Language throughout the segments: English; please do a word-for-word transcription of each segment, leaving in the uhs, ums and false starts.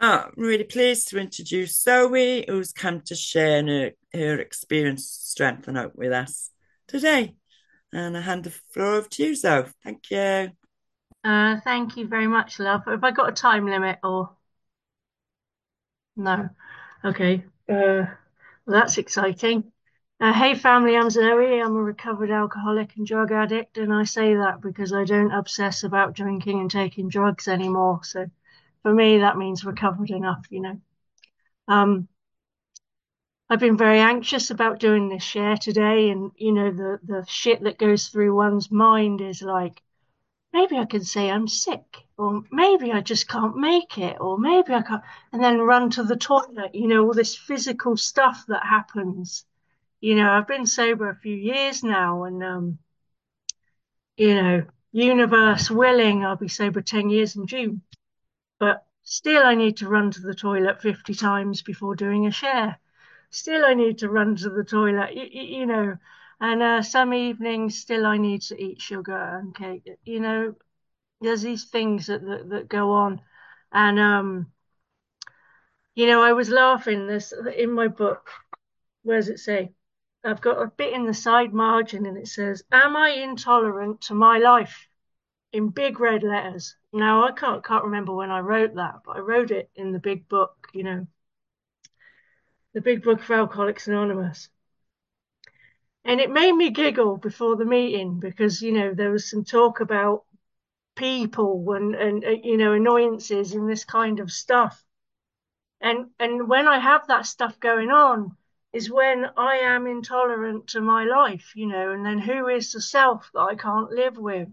Oh, I'm really pleased to introduce Zoe, who's come to share her, her experience, strength, and hope with us today. And I hand the floor over to you, Zoe. Thank you. Uh, thank you very much, love. Have I got a time limit or no? Okay. Uh, well, that's exciting. Uh, hey, family, I'm Zoe. I'm a recovered alcoholic and drug addict, and I say that because I don't obsess about drinking and taking drugs anymore. So for me, that means recovered enough, you know. Um, I've been very anxious about doing this share today, and you know, the the shit that goes through one's mind is like, maybe I can say I'm sick, or maybe I just can't make it, or maybe I can't, and then run to the toilet, you know, all this physical stuff that happens. You know, I've been sober a few years now, and, um, you know, universe willing, I'll be sober ten years in June, but still I need to run to the toilet fifty times before doing a share. Still I need to run to the toilet, you, you know, and uh, some evenings still I need to eat sugar and cake, you know, there's these things that, that that go on, and um you know, I was laughing this in my book. Where does it say? I've got a bit in the side margin, and it says, am I intolerant to my life, in big red letters. Now I can't can't remember when I wrote that, but I wrote it in the big book, you know, the big book for Alcoholics Anonymous. And it made me giggle before the meeting because, you know, there was some talk about people and and uh, you know, annoyances and this kind of stuff. And and when I have that stuff going on is when I am intolerant to my life, you know, and then who is the self that I can't live with?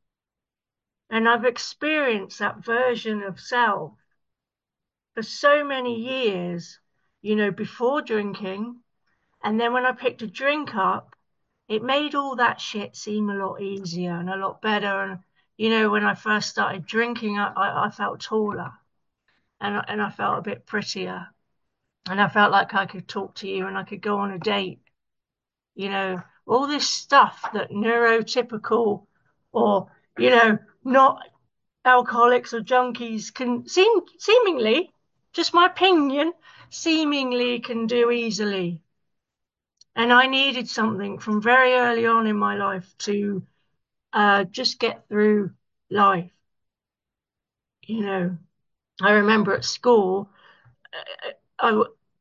And I've experienced that version of self for so many years, you know, before drinking. And then when I picked a drink up, it made all that shit seem a lot easier and a lot better. And, you know, when I first started drinking, I, I, I felt taller and, and I felt a bit prettier. And I felt like I could talk to you and I could go on a date. You know, all this stuff that neurotypical or, you know, not alcoholics or junkies can seem seemingly, just my opinion, seemingly can do easily. And I needed something from very early on in my life to uh, just get through life. You know, I remember at school, uh, I,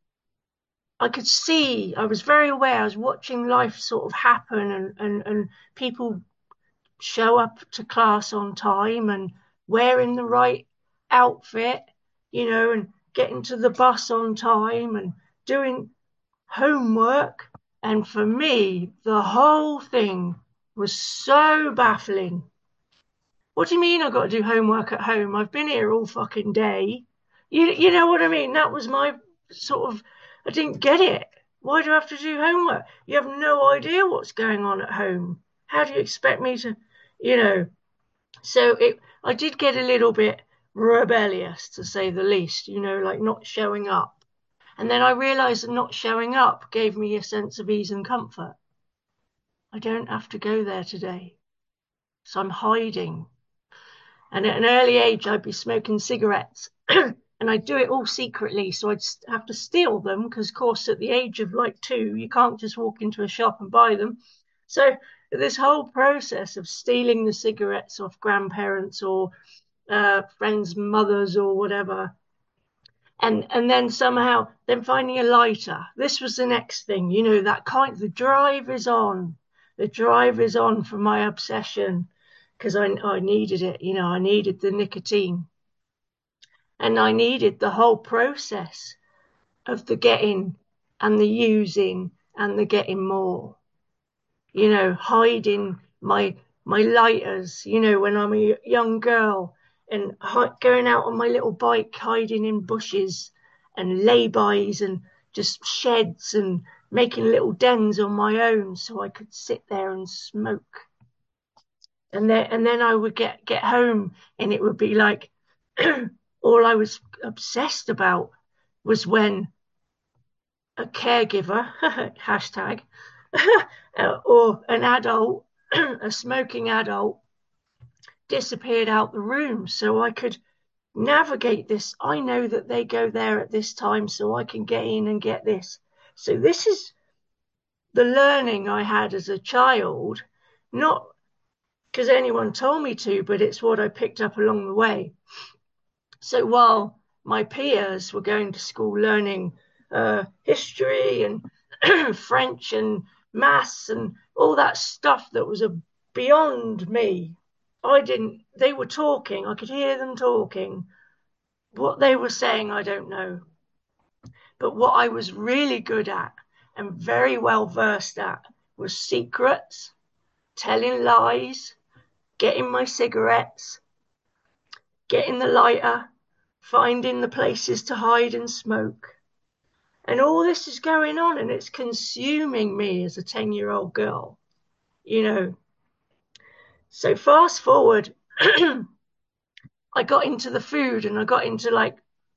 I could see, I was very aware, I was watching life sort of happen and, and, and people show up to class on time and wearing the right outfit, you know, and getting to the bus on time and doing homework. And for me, the whole thing was so baffling. What do you mean I got to do homework at home? I've been here all fucking day. You you know what I mean? That was my sort of, I didn't get it. Why do I have to do homework? You have no idea what's going on at home. How do you expect me to, you know? So it I did get a little bit rebellious to say the least, you know, like not showing up. And then I realized that not showing up gave me a sense of ease and comfort. I don't have to go there today. So I'm hiding. And at an early age, I'd be smoking cigarettes. And I'd do it all secretly. So I'd have to steal them because, of course, at the age of like two, you can't just walk into a shop and buy them. So this whole process of stealing the cigarettes off grandparents or uh, friends' mothers or whatever, and and then somehow then finding a lighter. This was the next thing, you know, that kind. The drive is on. The drive is on for my obsession because I I needed it. You know, I needed the nicotine. And I needed the whole process of the getting and the using and the getting more. You know, hiding my my lighters, you know, when I'm a young girl and hi- going out on my little bike, hiding in bushes and laybys and just sheds and making little dens on my own so I could sit there and smoke. And then and then I would get get home and it would be like all I was obsessed about was when a caregiver, hashtag, or an adult, a smoking adult, disappeared out the room so I could navigate this. I know that they go there at this time, so I can get in and get this. So this is the learning I had as a child, not because anyone told me to, but it's what I picked up along the way. So while my peers were going to school learning uh, history and French and maths and all that stuff that was a, beyond me, I didn't, they were talking, I could hear them talking. What they were saying, I don't know. But what I was really good at and very well versed at was secrets, telling lies, getting my cigarettes, getting the lighter, finding the places to hide and smoke. And all this is going on and it's consuming me as a ten-year-old girl, you know. So fast forward, I got into the food and I got into like,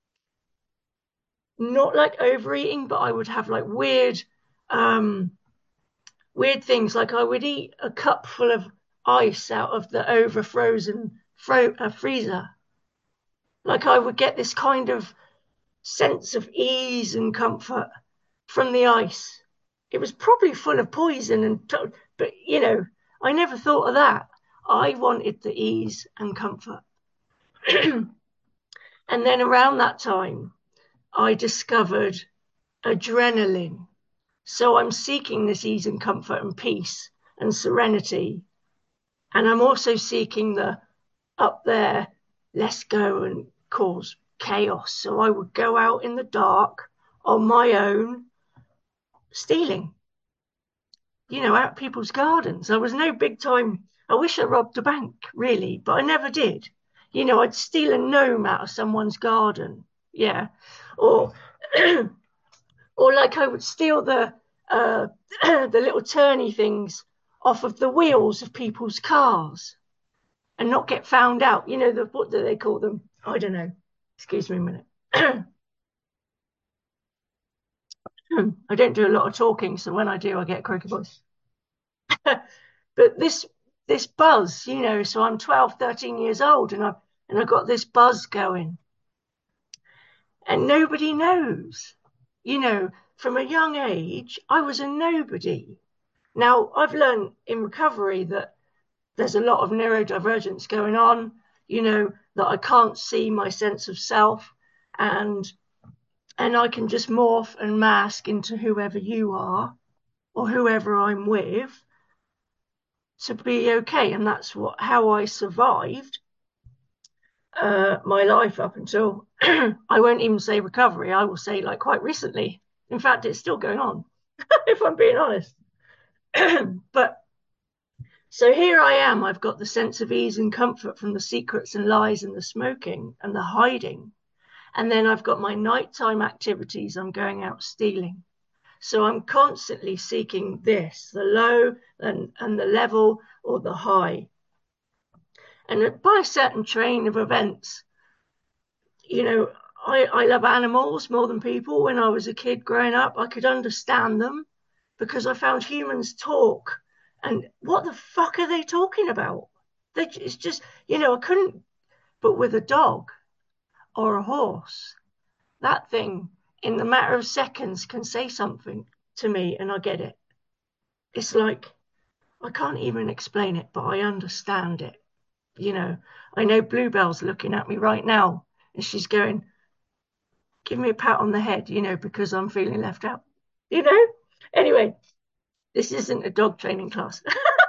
not like overeating, but I would have like weird, um, weird things. Like I would eat a cup full of ice out of the over frozen fro- uh, freezer. Like I would get this kind of sense of ease and comfort from the ice. It was probably full of poison and to- but you know, I never thought of that. I wanted the ease and comfort. And then around that time, I discovered adrenaline. So I'm seeking this ease and comfort and peace and serenity. And I'm also seeking the up there, let's go and cause chaos. So I would go out in the dark on my own, stealing, you know, out people's gardens. I was no big time. I wish I robbed a bank, really, but I never did. You know, I'd steal a gnome out of someone's garden. Yeah. Or, or like I would steal the, uh, the little turny things off of the wheels of people's cars and not get found out. You know, the, what do they call them? I don't know. Excuse me a minute. I don't do a lot of talking, so when I do, I get a croaky voice. But this this buzz, you know, so I'm twelve, thirteen years old and I've and I've got this buzz going. And nobody knows. You know, from a young age, I was a nobody. Now, I've learned in recovery that there's a lot of neurodivergence going on, you know, that I can't see my sense of self and and I can just morph and mask into whoever you are or whoever I'm with to be okay. And that's what how I survived uh, my life up until I won't even say recovery. I will say like quite recently. In fact, it's still going on, if I'm being honest. But so here I am. I've got the sense of ease and comfort from the secrets and lies and the smoking and the hiding. And then I've got my nighttime activities. I'm going out stealing. So I'm constantly seeking this, the low and, and the level or the high. And by a certain train of events, you know, I, I love animals more than people. When I was a kid growing up, I could understand them because I found humans talk. And what the fuck are they talking about? They, it's just, you know, I couldn't, but with a dog or a horse, that thing in the matter of seconds can say something to me and I get it. It's like, I can't even explain it, but I understand it. You know, I know Bluebell's looking at me right now and she's going, give me a pat on the head, you know, because I'm feeling left out, you know? Anyway, this isn't a dog training class.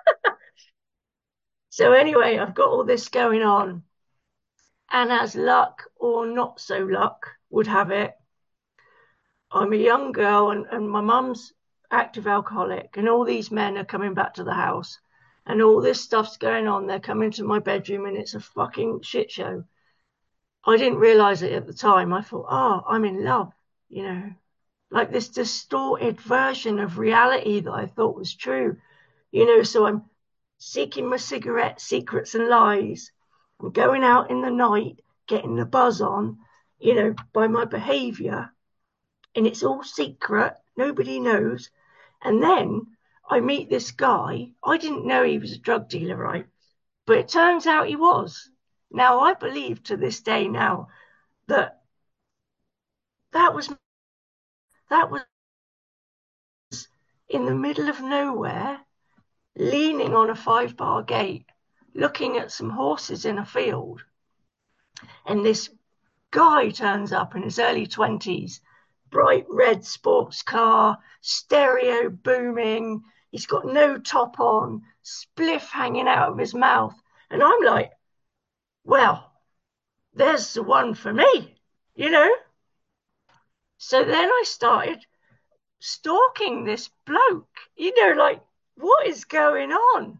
So anyway, I've got all this going on. And as luck or not so luck would have it, I'm a young girl and, and my mum's active alcoholic and all these men are coming back to the house and all this stuff's going on. They're coming to my bedroom and it's a fucking shit show. I didn't realize it at the time. I thought, oh, I'm in love, you know, like this distorted version of reality that I thought was true, you know. So I'm seeking my cigarette secrets and lies. I'm going out in the night, getting the buzz on, you know, by my behavior. And it's all secret. Nobody knows. And then I meet this guy. I didn't know he was a drug dealer, right? But it turns out he was. Now, I believe to this day now that that was that was in the middle of nowhere, leaning on a five bar gate, looking at some horses in a field. And this guy turns up in his early twenties, bright red sports car, stereo booming. He's got no top on, spliff hanging out of his mouth. And I'm like, well, there's the one for me, you know? So then I started stalking this bloke, you know, like, what is going on?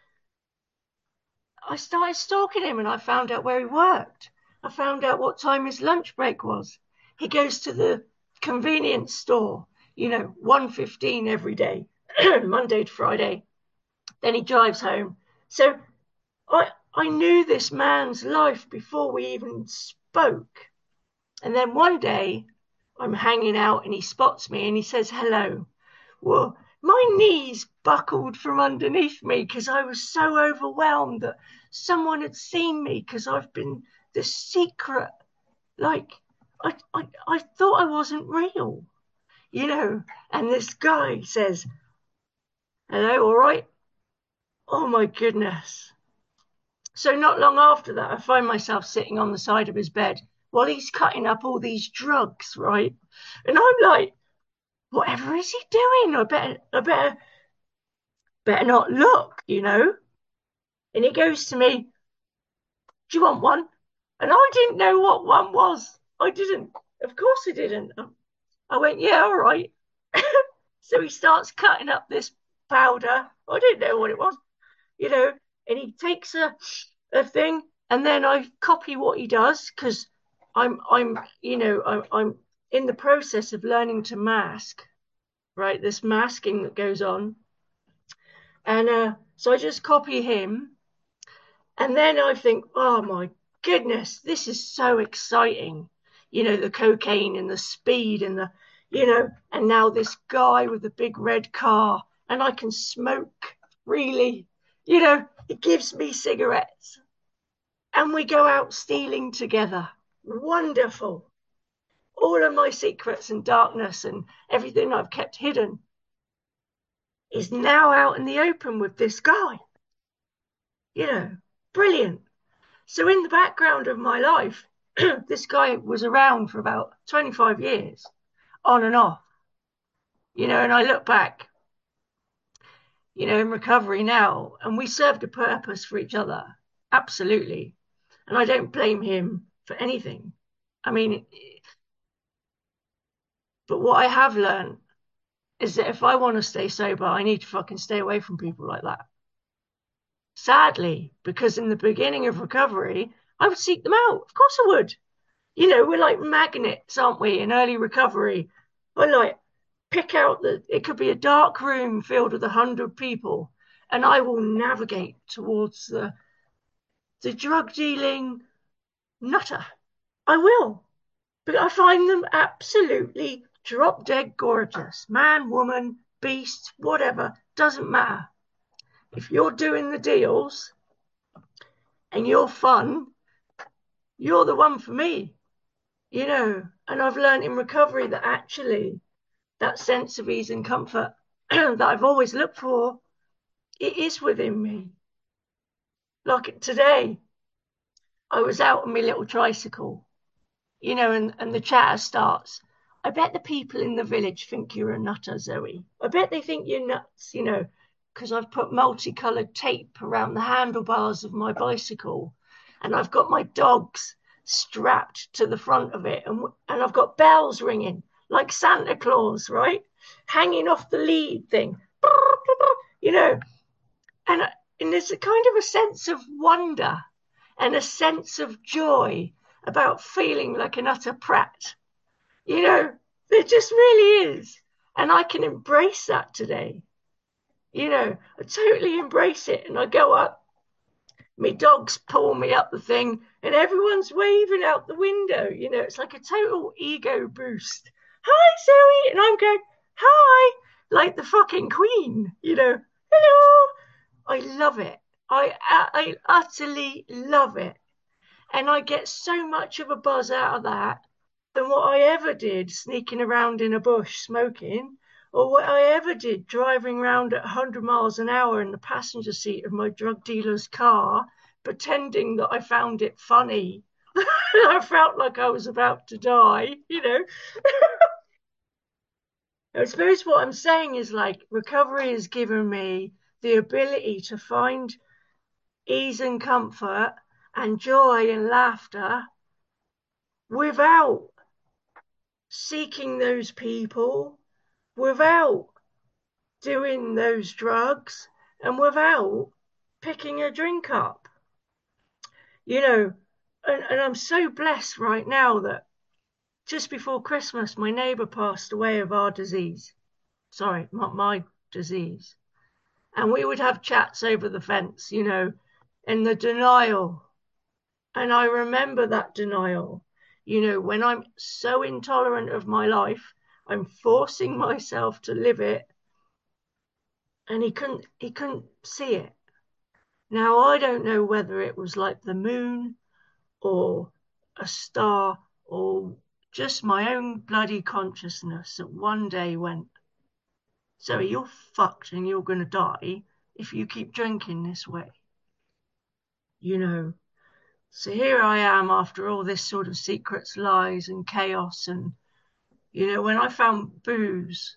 I started stalking him and I found out where he worked. I found out what time his lunch break was. He goes to the convenience store, you know, one fifteen every day, Monday to Friday. Then he drives home. So I I knew this man's life before we even spoke. And then one day I'm hanging out and he spots me and he says hello. Well, my knees buckled from underneath me because I was so overwhelmed that someone had seen me because I've been the secret. Like, I, I, I thought I wasn't real, you know. And this guy says, hello, all right? Oh my goodness. So, not long after that, I find myself sitting on the side of his bed while he's cutting up all these drugs, right? And I'm like, whatever is he doing? I better, I better, better not look, you know? And he goes to me, do you want one? And I didn't know what one was. I didn't. Of course I didn't. I went, yeah, all right. So he starts cutting up this powder. I didn't know what it was, you know, and he takes a, a thing and then I copy what he does because I'm, I'm, you know, I'm, I'm in the process of learning to mask, right? This masking that goes on. And uh, so I just copy him. And then I think, oh my goodness, this is so exciting. You know, the cocaine and the speed and the, you know, and now this guy with the big red car and I can smoke freely. You know, it gives me cigarettes and we go out stealing together. Wonderful. All of my secrets and darkness and everything I've kept hidden is now out in the open with this guy. You know, brilliant. So in the background of my life, this guy was around for about twenty-five years, on and off, you know, and I look back, you know, in recovery now, and we served a purpose for each other. Absolutely. And I don't blame him for anything. I mean, but what I have learned is that if I want to stay sober, I need to fucking stay away from people like that. Sadly, because in the beginning of recovery, I would seek them out. Of course I would. You know, we're like magnets, aren't we, in early recovery? I like pick out the, it could be a dark room filled with a hundred people, and I will navigate towards the, the drug dealing nutter. I will. But I find them absolutely drop dead gorgeous. Man, woman, beast, whatever, doesn't matter. If you're doing the deals and you're fun, you're the one for me, you know. And I've learned in recovery that actually that sense of ease and comfort that I've always looked for, it is within me. Like today, I was out on my little tricycle, you know, and, and the chatter starts. I bet the people in the village think you're a nutter, Zoe. I bet they think you're nuts, you know, because I've put multicolored tape around the handlebars of my bicycle and I've got my dogs strapped to the front of it and, and I've got bells ringing like Santa Claus, right? Hanging off the lead thing, you know, and, and there's a kind of a sense of wonder and a sense of joy about feeling like an utter prat. You know, there just really is. And I can embrace that today. You know, I totally embrace it. And I go up, my dogs pull me up the thing, and everyone's waving out the window. You know, it's like a total ego boost. Hi, Zoe. And I'm going, hi, like the fucking queen, you know, hello. I love it. I, I, I utterly love it. And I get so much of a buzz out of that than what I ever did sneaking around in a bush smoking, or what I ever did driving around at one hundred miles an hour in the passenger seat of my drug dealer's car, pretending that I found it funny. I felt like I was about to die, you know. I suppose what I'm saying is like recovery has given me the ability to find ease and comfort and joy and laughter without seeking those people, without doing those drugs, and without picking a drink up. You know, and, and I'm so blessed right now that just before Christmas, my neighbour passed away of our disease. Sorry, not my disease. And we would have chats over the fence, you know, and the denial. And I remember that denial. You know, when I'm so intolerant of my life, I'm forcing myself to live it. And he couldn't he couldn't see it. Now I don't know whether it was like the moon or a star or just my own bloody consciousness that one day went, Zoe, you're fucked and you're gonna die if you keep drinking this way. You know. So here I am after all this sort of secrets, lies, and chaos. And, you know, when I found booze,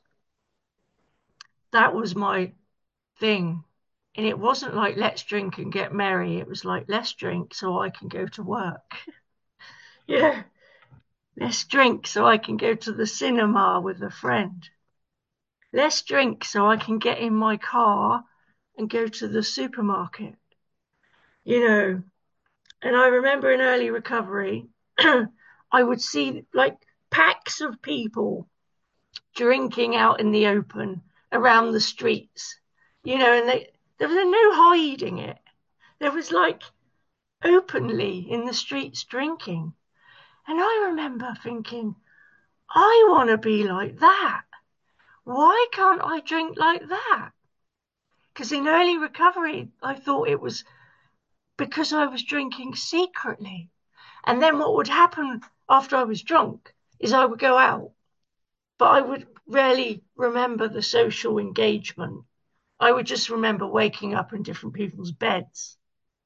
that was my thing. And it wasn't like, let's drink and get merry. It was like, let's drink so I can go to work. Yeah, let's drink so I can go to the cinema with a friend. Let's drink so I can get in my car and go to the supermarket. You know, and I remember in early recovery, I would see like packs of people drinking out in the open around the streets, you know, and they, there was no hiding it. There was like openly in the streets drinking. And I remember thinking, I want to be like that. Why can't I drink like that? Because in early recovery, I thought it was because I was drinking secretly. And then what would happen after I was drunk is I would go out, but I would rarely remember the social engagement. I would just remember waking up in different people's beds.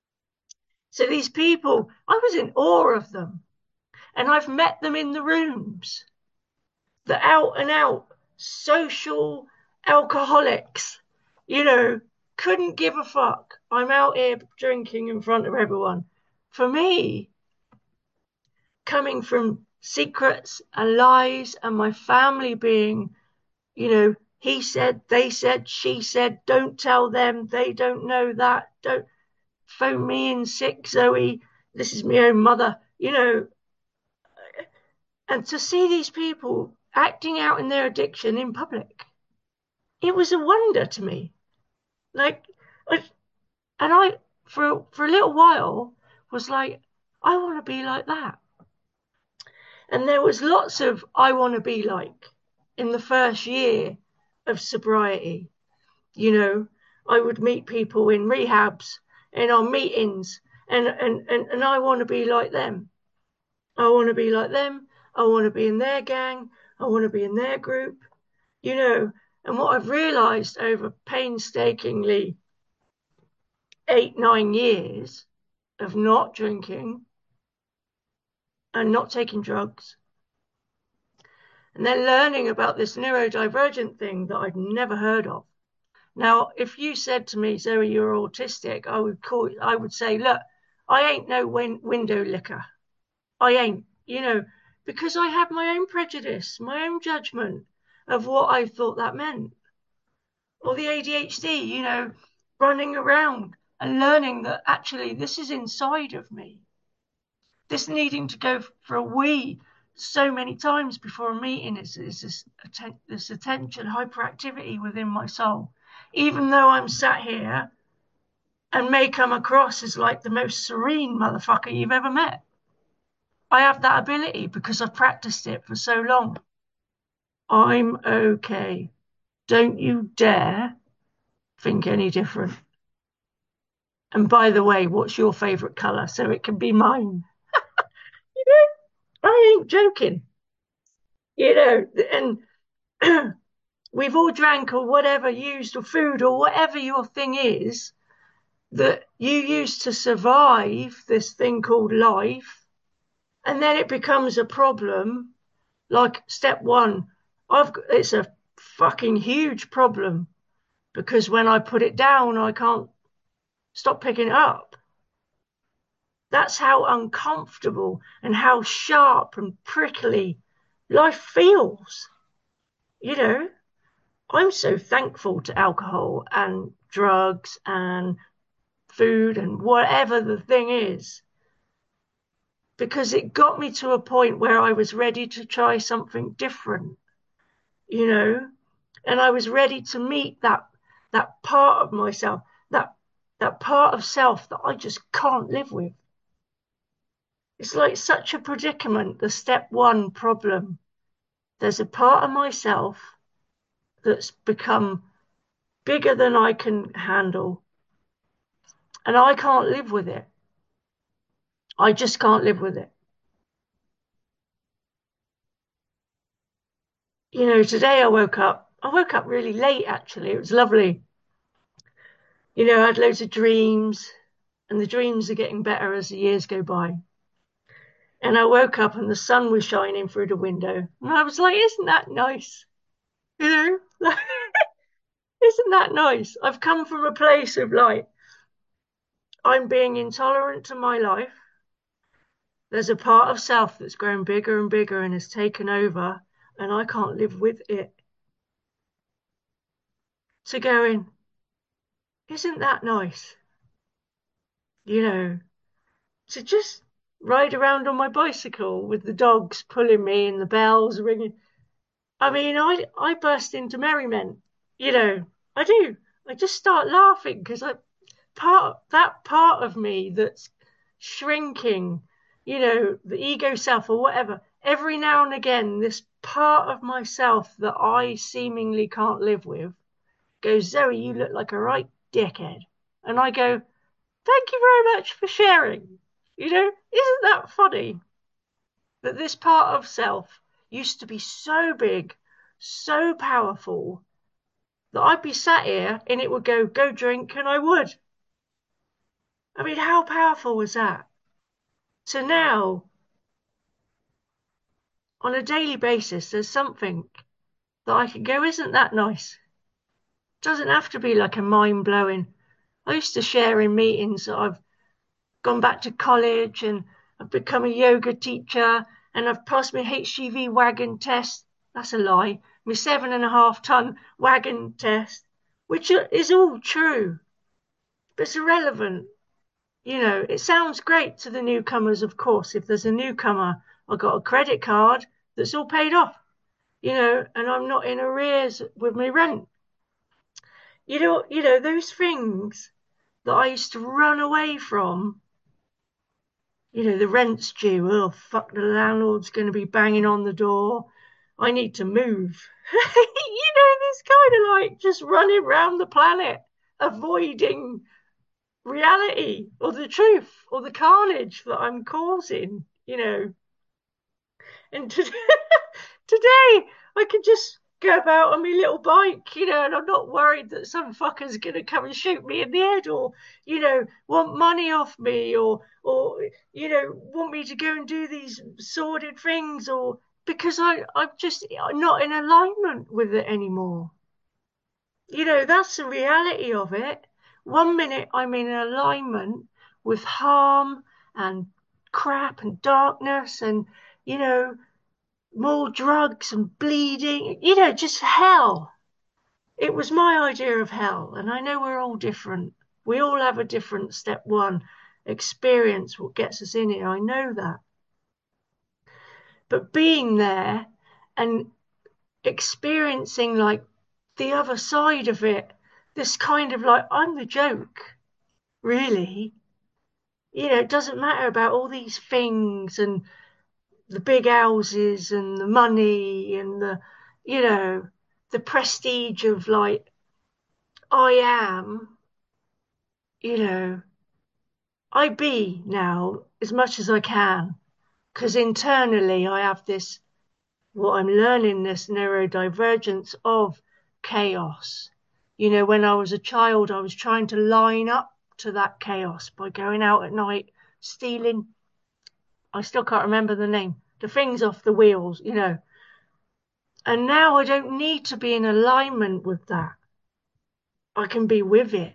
So these people, I was in awe of them. And I've met them in the rooms, the out and out social alcoholics, you know, couldn't give a fuck. I'm out here drinking in front of everyone. For me, coming from secrets and lies and my family being, you know, he said, they said, she said, don't tell them, they don't know that, don't phone me in sick, Zoe, this is my own mother, you know. And to see these people acting out in their addiction in public, it was a wonder to me. Like, and I, for, for a little while, was like, I want to be like that. And there was lots of I want to be like in the first year of sobriety. You know, I would meet people in rehabs and on meetings, and, and, and, and I want to be like them. I want to be like them. I want to be in their gang. I want to be in their group, you know. And what I've realized over painstakingly eight, nine years of not drinking and not taking drugs, and then learning about this neurodivergent thing that I'd never heard of. Now, if you said to me, Zoe, you're autistic, I would call, I would say, look, I ain't no win- window licker. I ain't, you know, because I have my own prejudice, my own judgment of what I thought that meant. Or the A D H D, you know, running around and learning that actually this is inside of me. This needing to go for a wee so many times before a meeting is, is this, atten- this attention hyperactivity within my soul. Even though I'm sat here and may come across as like the most serene motherfucker you've ever met. I have that ability because I've practiced it for so long. I'm okay. Don't you dare think any different. And by the way, what's your favourite colour? So it can be mine. I ain't joking, you know, and we've all drank or whatever, used or food or whatever your thing is that you use to survive this thing called life. And then it becomes a problem. Like step one, I've it's a fucking huge problem because when I put it down, I can't stop picking it up. That's how uncomfortable and how sharp and prickly life feels. You know, I'm so thankful to alcohol and drugs and food and whatever the thing is, because it got me to a point where I was ready to try something different, you know, and I was ready to meet that that part of myself, that that part of self that I just can't live with. It's like such a predicament, the step one problem. There's a part of myself that's become bigger than I can handle, and I can't live with it. I just can't live with it. You know, today I woke up, I woke up really late actually. It was lovely. You know, I had loads of dreams, and the dreams are getting better as the years go by. And I woke up and the sun was shining through the window. And I was like, isn't that nice? You know, isn't that nice? I've come from a place of like, I'm being intolerant to my life. There's a part of self that's grown bigger and bigger and has taken over, and I can't live with it. To going, isn't that nice? You know, to just ride around on my bicycle with the dogs pulling me and the bells ringing. I mean, I I burst into merriment. You know, I do. I just start laughing because I part that part of me that's shrinking, you know, the ego self or whatever. Every now and again, this part of myself that I seemingly can't live with goes, Zoe, you look like a right dickhead. And I go, thank you very much for sharing. You know, isn't that funny that this part of self used to be so big, so powerful, that I'd be sat here and it would go, go drink, and I would. I mean, how powerful was that? So now, on a daily basis, there's something that I can go, isn't that nice? It doesn't have to be like a mind blowing. I used to share in meetings that I've gone back to college and I've become a yoga teacher and I've passed my H G V wagon test. That's a lie. My seven and a half ton wagon test, which is all true, but it's irrelevant. You know, it sounds great to the newcomers, of course. If there's a newcomer, I've got a credit card that's all paid off, you know, and I'm not in arrears with my rent. You know, you know, those things that I used to run away from. You know, the rent's due. Oh, fuck, the landlord's going to be banging on the door. I need to move. You know, this kind of like just running around the planet, avoiding reality or the truth or the carnage that I'm causing, you know. And to- today, I can just go about on my little bike, you know, and I'm not worried that some fucker's going to come and shoot me in the head or, you know, want money off me or, or, you know, want me to go and do these sordid things or because I, I'm just I'm not in alignment with it anymore. You know, that's the reality of it. One minute I'm in alignment with harm and crap and darkness and, you know, more drugs and bleeding, you know, just hell. It was my idea of hell. And I know we're all different. We all have a different step one experience, what gets us in here. I know that. But being there and experiencing like the other side of it, this kind of like, I'm the joke, really. You know, it doesn't matter about all these things and the big houses and the money and the, you know, the prestige of like, I am, you know, I be now as much as I can. Because internally I have this, what I'm learning, this neurodivergence of chaos. You know, when I was a child, I was trying to line up to that chaos by going out at night, stealing, I still can't remember the name, the things off the wheels, you know. And now I don't need to be in alignment with that. I can be with it.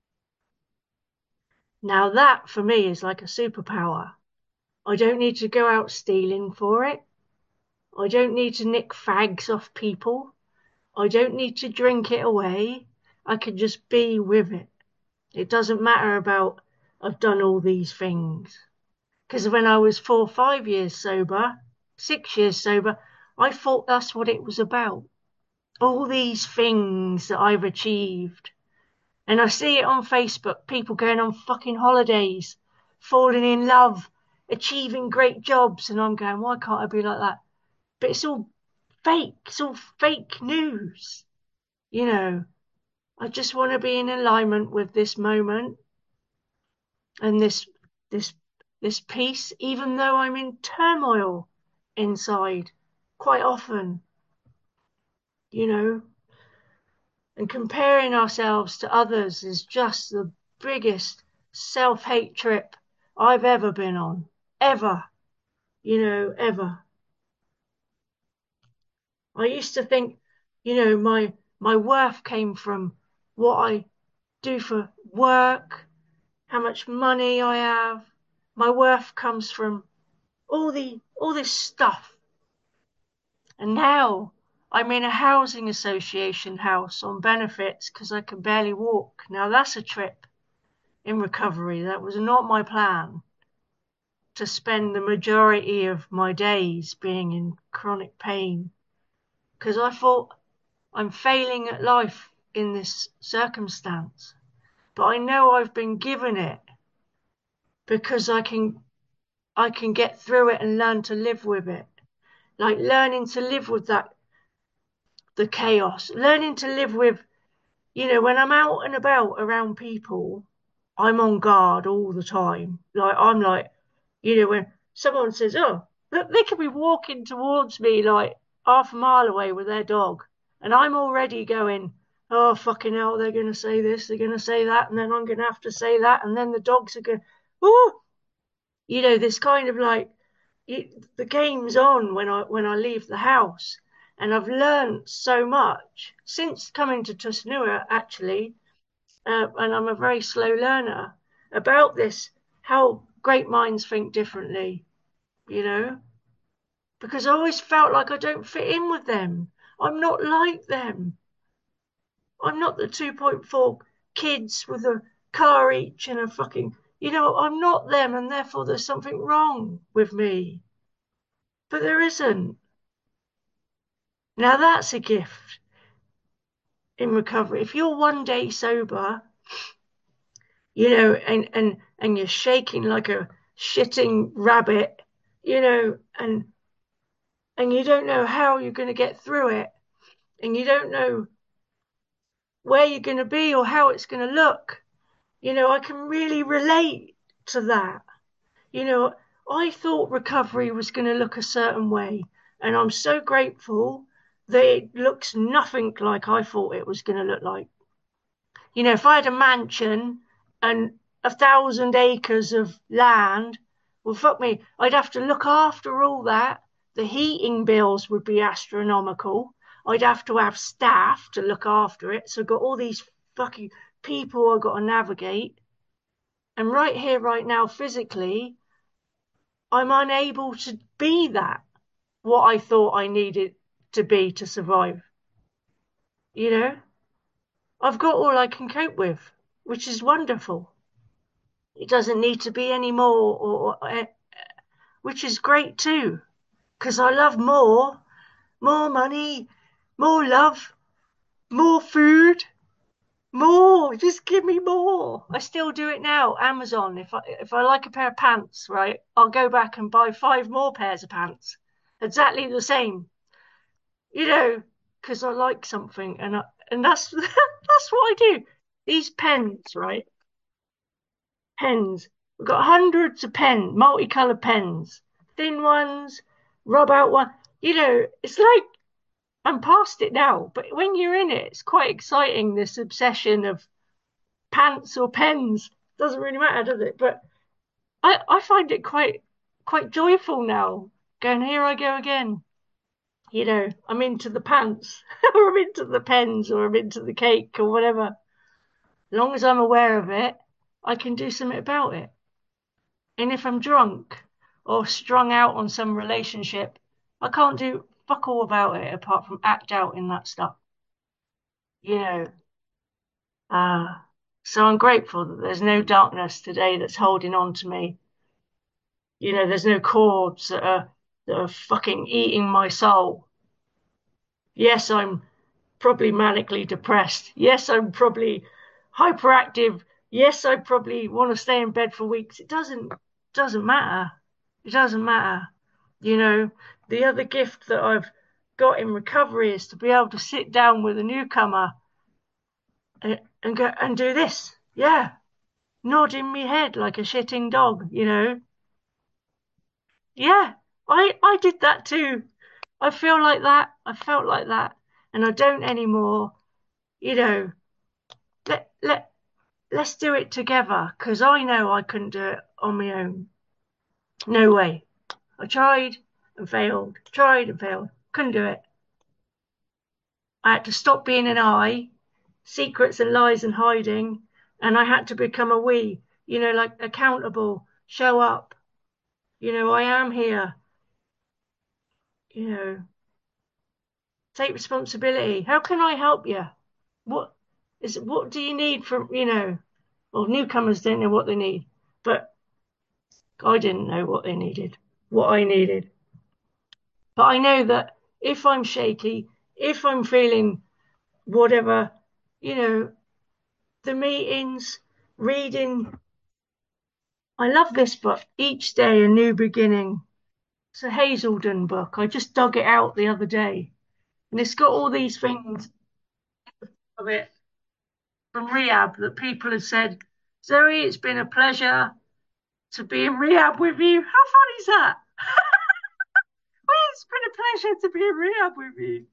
Now that for me is like a superpower. I don't need to go out stealing for it. I don't need to nick fags off people. I don't need to drink it away. I can just be with it. It doesn't matter about I've done all these things. Because when I was four, five years sober, six years sober, I thought that's what it was about. All these things that I've achieved. And I see it on Facebook, people going on fucking holidays, falling in love, achieving great jobs. And I'm going, why can't I be like that? But it's all fake. It's all fake news. You know, I just want to be in alignment with this moment and this, this, this peace, even though I'm in turmoil inside quite often, you know, and comparing ourselves to others is just the biggest self-hate trip I've ever been on, ever, you know, ever. I used to think, you know, my my worth came from what I do for work, how much money I have. My worth comes from all the all this stuff. And now I'm in a housing association house on benefits because I can barely walk. Now that's a trip in recovery. That was not my plan, to spend the majority of my days being in chronic pain, because I thought I'm failing at life in this circumstance. But I know I've been given it because I can I can get through it and learn to live with it. Like learning to live with that, the chaos, learning to live with, you know, when I'm out and about around people, I'm on guard all the time. Like I'm like, you know, when someone says, "Oh, look, they could be walking towards me like half a mile away with their dog," and I'm already going, "Oh, fucking hell, they're going to say this, they're going to say that, and then I'm going to have to say that, and then the dogs are going, oh, you know, this kind of like it, the game's on when I when I leave the house." And I've learned so much since coming to Tusnua, actually, uh, and I'm a very slow learner about this, how great minds think differently, you know, because I always felt like I don't fit in with them. I'm not like them. I'm not the two point four kids with a car each and a fucking, you know, I'm not them, and therefore there's something wrong with me. But there isn't. Now that's a gift in recovery. If you're one day sober, you know, and and and you're shaking like a shitting rabbit, you know, and and you don't know how you're going to get through it, and you don't know where you're going to be or how it's going to look. You know, I can really relate to that. You know, I thought recovery was going to look a certain way, and I'm so grateful that it looks nothing like I thought it was going to look like. You know, if I had a mansion and a thousand acres of land, well, fuck me, I'd have to look after all that. The heating bills would be astronomical. I'd have to have staff to look after it. So I've got all these fucking people I've got to navigate. And right here, right now, physically, I'm unable to be that, what I thought I needed to be to survive. You know, I've got all I can cope with, which is wonderful. It doesn't need to be any more, or, or which is great too, because I love more, more money, more love, more food, more. Just give me more. I still do it now. Amazon. If I if I like a pair of pants, right, I'll go back and buy five more pairs of pants, exactly the same. You know, because I like something, and I, and that's that's what I do. These pens, right? Pens. We've got hundreds of pens, multicolored pens. thin ones, rub out one. You know, it's like I'm past it now, but when you're in it, it's quite exciting. This obsession of pants or pens doesn't really matter, does it? But I, I find it quite quite joyful now. Going, here I go again. You know, I'm into the pants, or I'm into the pens, or I'm into the cake, or whatever. As long as I'm aware of it, I can do something about it. And if I'm drunk or strung out on some relationship, I can't do fuck all about it apart from act out in that stuff. You know, uh, so I'm grateful that there's no darkness today that's holding on to me. You know, there's no cords that are that are fucking eating my soul. Yes, I'm probably manically depressed. Yes, I'm probably hyperactive. Yes, I probably want to stay in bed for weeks. It doesn't doesn't matter. It doesn't matter. You know, the other gift that I've got in recovery is to be able to sit down with a newcomer and, and go and do this. Yeah, nodding me head like a shitting dog, you know. Yeah, I I did that too. I feel like that. I felt like that, and I don't anymore. You know, let let let's do it together because I know I couldn't do it on my own. No way. I tried and failed. Tried and failed. Couldn't do it. I had to stop being an I, secrets and lies and hiding, and I had to become a we. You know, like accountable. Show up. You know, I am here. You know, take responsibility. How can I help you? What is what do you need from, you know, well, newcomers don't know what they need, but I didn't know what they needed, what I needed. But I know that if I'm shaky, if I'm feeling whatever, you know, the meetings, reading. I love this book, Each Day a New Beginning. It's a Hazelden book. I just dug it out the other day. And it's got all these things of it from rehab that people have said, Zoe, it's been a pleasure to be in rehab with you. How funny is that? Well, it's been a pleasure to be in rehab with you.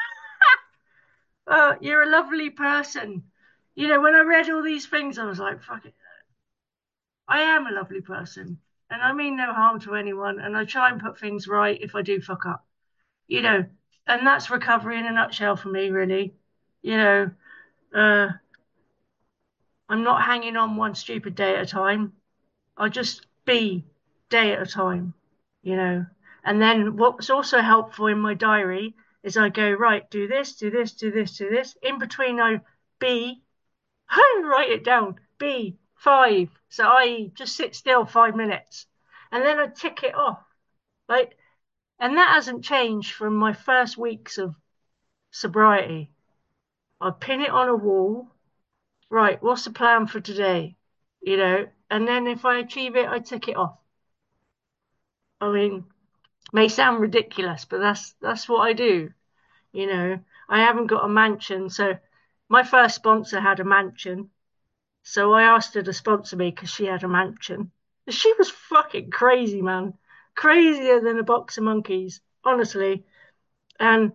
Uh, you're a lovely person. You know, when I read all these things, I was like, fuck it. I am a lovely person. And I mean no harm to anyone. And I try and put things right if I do fuck up. You know, and that's recovery in a nutshell for me, really. You know, uh, I'm not hanging on one stupid day at a time. I just be day at a time, you know. And then what's also helpful in my diary is I go, right, do this, do this, do this, do this. In between, I be, I write it down, be five. So I just sit still five minutes and then I tick it off. Like, and that hasn't changed from my first weeks of sobriety. I pin it on a wall. Right, what's the plan for today? You know, and then if I achieve it, I tick it off. I mean, may sound ridiculous, but that's that's what I do. You know, I haven't got a mansion, so my first sponsor had a mansion, so I asked her to sponsor me because she had a mansion. She was fucking crazy, man, crazier than a box of monkeys, honestly. And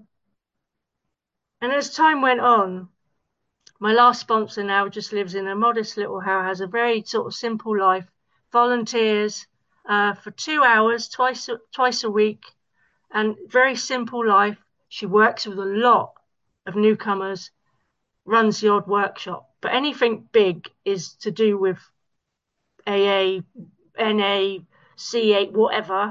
and as time went on, my last sponsor now just lives in a modest little house, has a very sort of simple life, volunteers uh, for two hours twice twice a week, and very simple life. She works with a lot of newcomers, runs the odd workshop, but anything big is to do with A A, N A, C eight, whatever.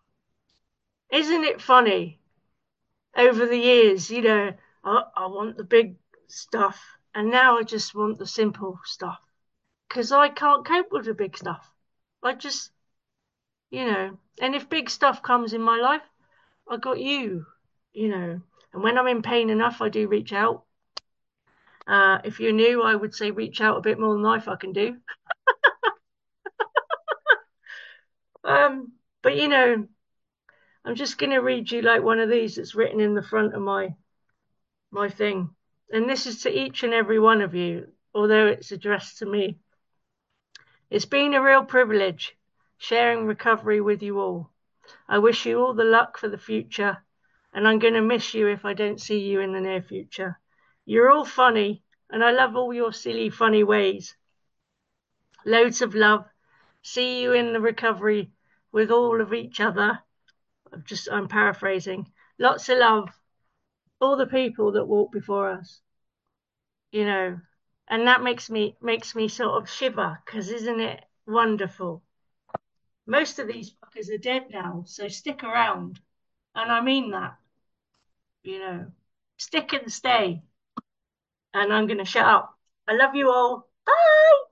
Isn't it funny? Over the years, you know, I, I want the big stuff, and now I just want the simple stuff because I can't cope with the big stuff. I just, you know, and if big stuff comes in my life, I got you, you know. And when I'm in pain enough, I do reach out. Uh, if you're new, I would say reach out a bit more than I fucking do. Um, but you know, I'm just gonna read you like one of these that's written in the front of my my thing. And this is to each and every one of you, although it's addressed to me. It's been a real privilege sharing recovery with you all. I wish you all the luck for the future, and I'm going to miss you if I don't see you in the near future. You're all funny, and I love all your silly, funny ways. Loads of love. See you in the recovery with all of each other. I'm just, I'm paraphrasing. Lots of love. All the people that walked before us, you know, and that makes me makes me sort of shiver because isn't it wonderful? Most of these fuckers are dead now, so stick around, and I mean that, you know, stick and stay. And I'm gonna shut up. I love you all. Bye.